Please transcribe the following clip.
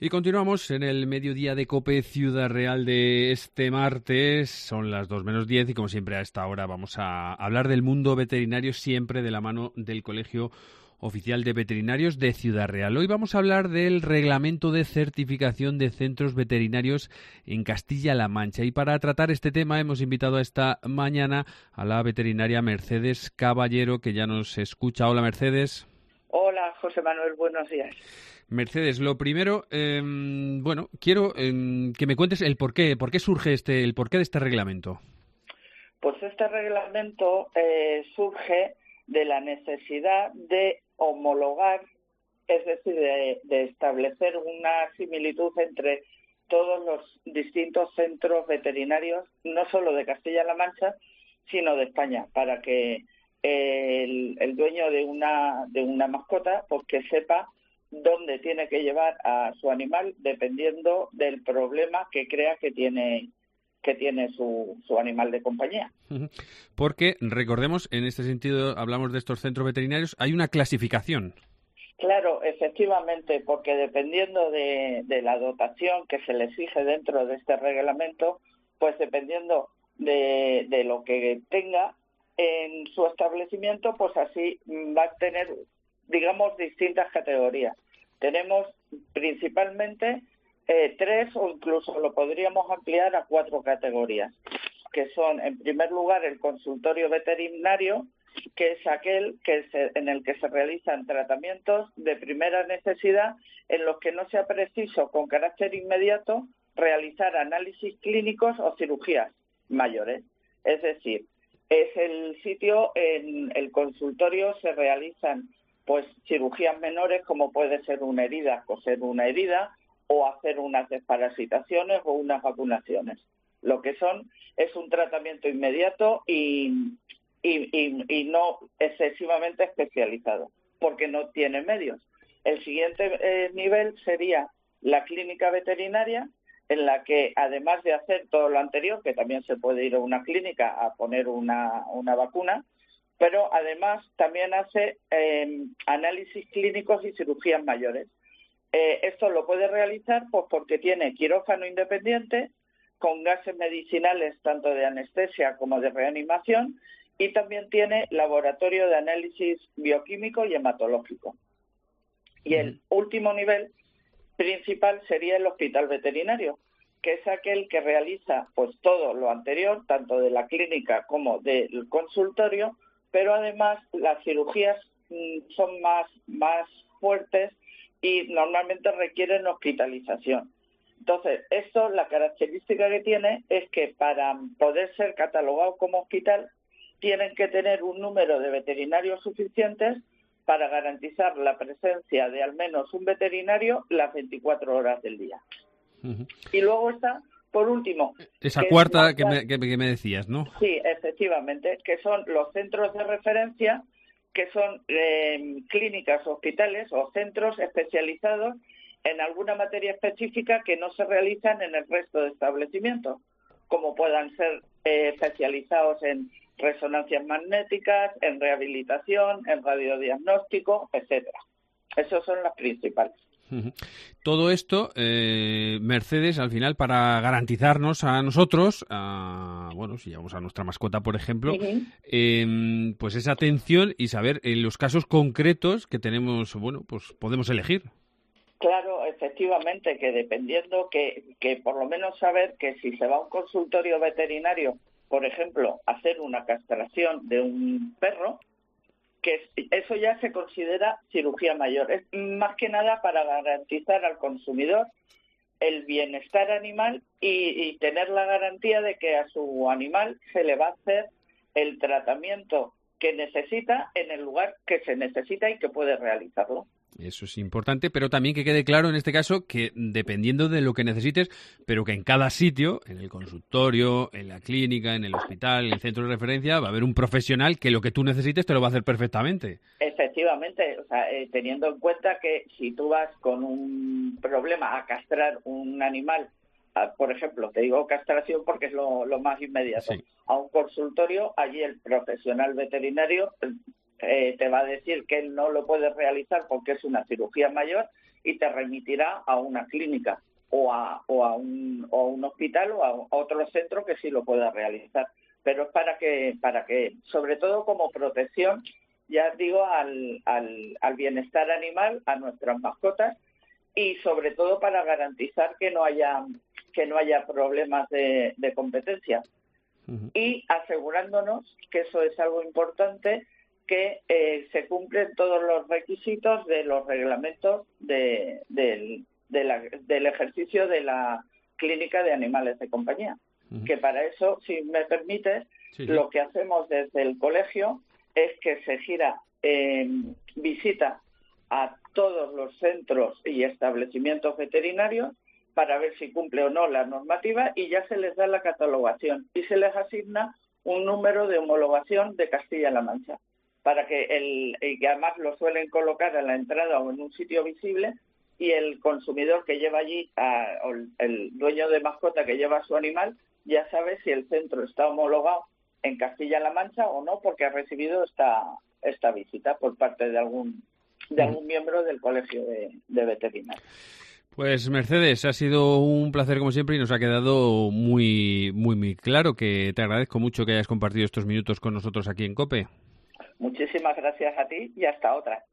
Y continuamos en el mediodía de COPE Ciudad Real de este martes. Son las 2:10 y como siempre a esta hora vamos a hablar del mundo veterinario, siempre de la mano del Colegio Oficial de Veterinarios de Ciudad Real. Hoy vamos a hablar del reglamento de certificación de centros veterinarios en Castilla-La Mancha. Y para tratar este tema hemos invitado a esta mañana a la veterinaria Mercedes Caballero, que ya nos escucha. Hola, Mercedes. Hola, José Manuel, buenos días. Mercedes, lo primero, quiero que me cuentes el porqué surge el porqué de este reglamento. Pues este reglamento surge de la necesidad de homologar, es decir, de establecer una similitud entre todos los distintos centros veterinarios, no solo de Castilla-La Mancha, sino de España, para que el dueño de una mascota, pues que sepa dónde tiene que llevar a su animal dependiendo del problema que crea que tiene su animal de compañía. Porque, recordemos, en este sentido hablamos de estos centros veterinarios, hay una clasificación. Claro, efectivamente, porque dependiendo de la dotación que se le exige dentro de este reglamento, pues dependiendo de lo que tenga en su establecimiento, pues así va a tener, digamos, distintas categorías. Tenemos principalmente 3 o incluso lo podríamos ampliar a 4 categorías, que son, en primer lugar, el consultorio veterinario, que es aquel en el que se realizan tratamientos de primera necesidad en los que no sea preciso, con carácter inmediato, realizar análisis clínicos o cirugías mayores. Es decir, es el sitio, en el consultorio se realizan pues cirugías menores, como puede ser una herida, coser una herida, o hacer unas desparasitaciones o unas vacunaciones. Lo que es un tratamiento inmediato y no excesivamente especializado, porque no tiene medios. El siguiente nivel sería la clínica veterinaria, en la que además de hacer todo lo anterior, que también se puede ir a una clínica a poner una vacuna, pero además también hace análisis clínicos y cirugías mayores. Esto lo puede realizar pues porque tiene quirófano independiente, con gases medicinales tanto de anestesia como de reanimación, y también tiene laboratorio de análisis bioquímico y hematológico. Y el último nivel principal sería el hospital veterinario, que es aquel que realiza pues todo lo anterior, tanto de la clínica como del consultorio, pero además las cirugías son más fuertes y normalmente requieren hospitalización. Entonces, esto, la característica que tiene es que para poder ser catalogado como hospital tienen que tener un número de veterinarios suficientes para garantizar la presencia de al menos un veterinario las 24 horas del día. Y luego está, por último... Esa cuarta que me decías, ¿no? Sí, efectivamente, que son los centros de referencia, que son clínicas, hospitales o centros especializados en alguna materia específica que no se realizan en el resto de establecimientos, como puedan ser especializados en resonancias magnéticas, en rehabilitación, en radiodiagnóstico, etcétera. Esas son las principales. Todo esto, Mercedes, al final, para garantizarnos a nosotros, si llevamos a nuestra mascota, por ejemplo, pues esa atención y saber en los casos concretos que tenemos, pues podemos elegir. Claro, efectivamente, que dependiendo que por lo menos saber que si se va a un consultorio veterinario, por ejemplo, a hacer una castración de un perro, que eso ya se considera cirugía mayor. Es más que nada para garantizar al consumidor el bienestar animal y tener la garantía de que a su animal se le va a hacer el tratamiento que necesita en el lugar que se necesita y que puede realizarlo. Eso es importante, pero también que quede claro en este caso que dependiendo de lo que necesites, pero que en cada sitio, en el consultorio, en la clínica, en el hospital, en el centro de referencia, va a haber un profesional que lo que tú necesites te lo va a hacer perfectamente. Efectivamente, o sea, teniendo en cuenta que si tú vas con un problema a castrar un animal, por ejemplo, te digo castración porque es lo más inmediato, sí, a un consultorio, allí el profesional veterinario te va a decir que él no lo puede realizar porque es una cirugía mayor y te remitirá a una clínica o a un hospital o a otro centro que sí lo pueda realizar. Pero es para que, sobre todo como protección, ya digo, al bienestar animal, a nuestras mascotas, y sobre todo para garantizar que no haya problemas de competencia. Y asegurándonos, que eso es algo importante, que se cumplen todos los requisitos de los reglamentos del ejercicio de la clínica de animales de compañía. Que para eso, si me permites, lo que hacemos desde el colegio es que se gira visita a todos los centros y establecimientos veterinarios para ver si cumple o no la normativa, y ya se les da la catalogación y se les asigna un número de homologación de Castilla-La Mancha, para que que además lo suelen colocar a la entrada o en un sitio visible, y el consumidor que lleva allí, o el dueño de mascota que lleva a su animal, ya sabe si el centro está homologado en Castilla-La Mancha o no, porque ha recibido esta visita por parte de algún miembro del colegio de veterinarios. Pues Mercedes, ha sido un placer como siempre y nos ha quedado muy, muy, muy claro, que te agradezco mucho que hayas compartido estos minutos con nosotros aquí en COPE. Muchísimas gracias a ti y hasta otra.